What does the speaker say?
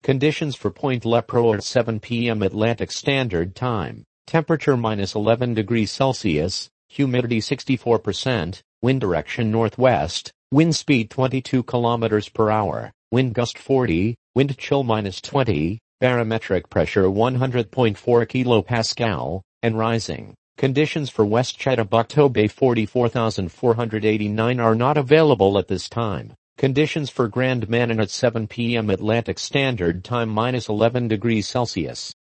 Conditions for Point Lepreau at 7 p.m. Atlantic Standard Time. Temperature -11 degrees Celsius, humidity 64%, wind direction northwest, wind speed 22 km per hour, wind gust 40, wind chill -20, barometric pressure 100.4 kilopascal, and rising. Conditions for West Chattabucto Bay 44,489 are not available at this time. Conditions for Grand Manan at 7 p.m. Atlantic Standard Time -11 degrees Celsius.